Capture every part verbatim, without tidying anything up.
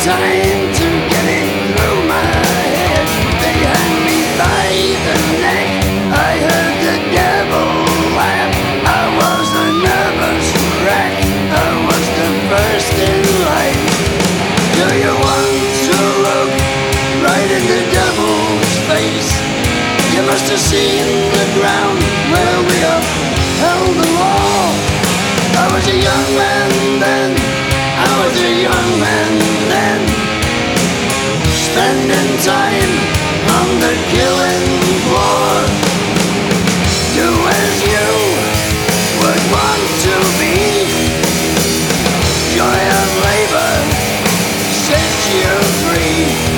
time to get it through my head. They had me by the neck. I heard the devil laugh. I was a nervous wreck. I was the first in line. Do you want to look right in the devil's face? You must have seen the ground where we upheld the law. I was a young man then, I was a young man then, spending time on the killing floor. Do as you would want to be. Joy of labor sets you free.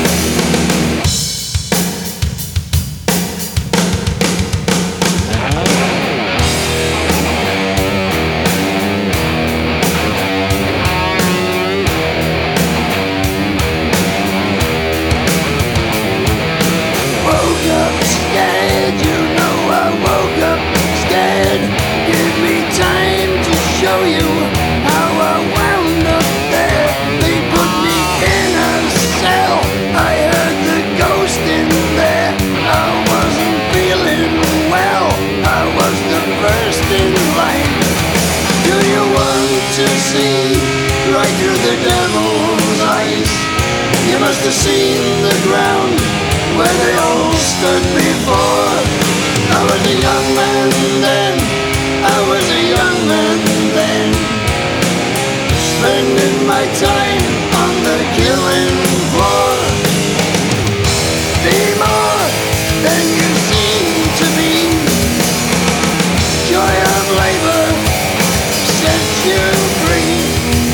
Show you how I wound up there. They put me in a cell. I heard the ghost in there. I wasn't feeling well. I was the first in line. Do you want to see right through the devil's eyes? You must have seen the ground where they all stood before. I was a young man then, I was a young man then, spending my time on the killing floor. Be more than you seem to be. Joy of labor sets you free.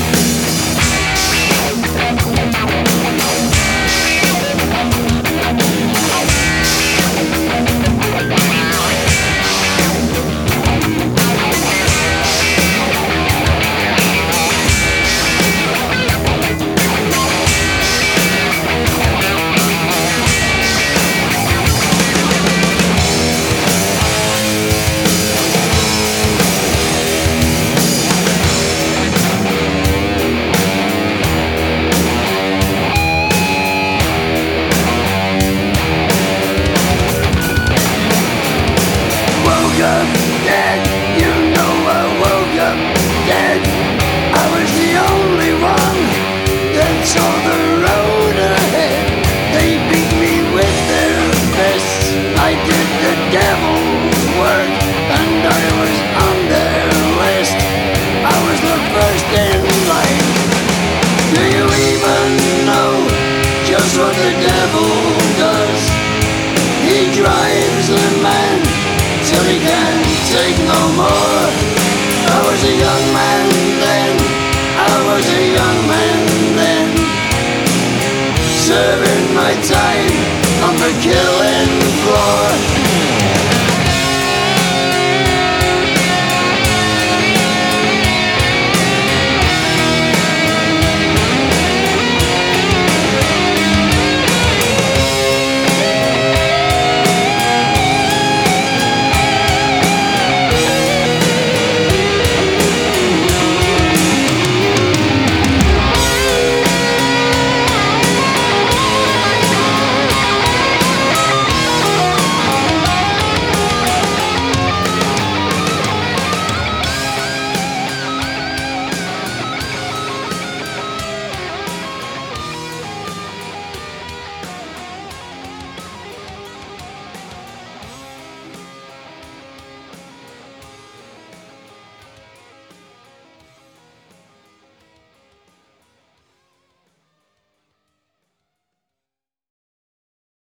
Up dead, you know I woke up dead. I was the only one that saw the road ahead. They beat me with their fists. I did the devil's work and I was on their list. I was the first in line. Do you even know just what the devil does? He drives a man till he can't take no more. I was a young man then, I was a young man then, serving my time on the killing floor.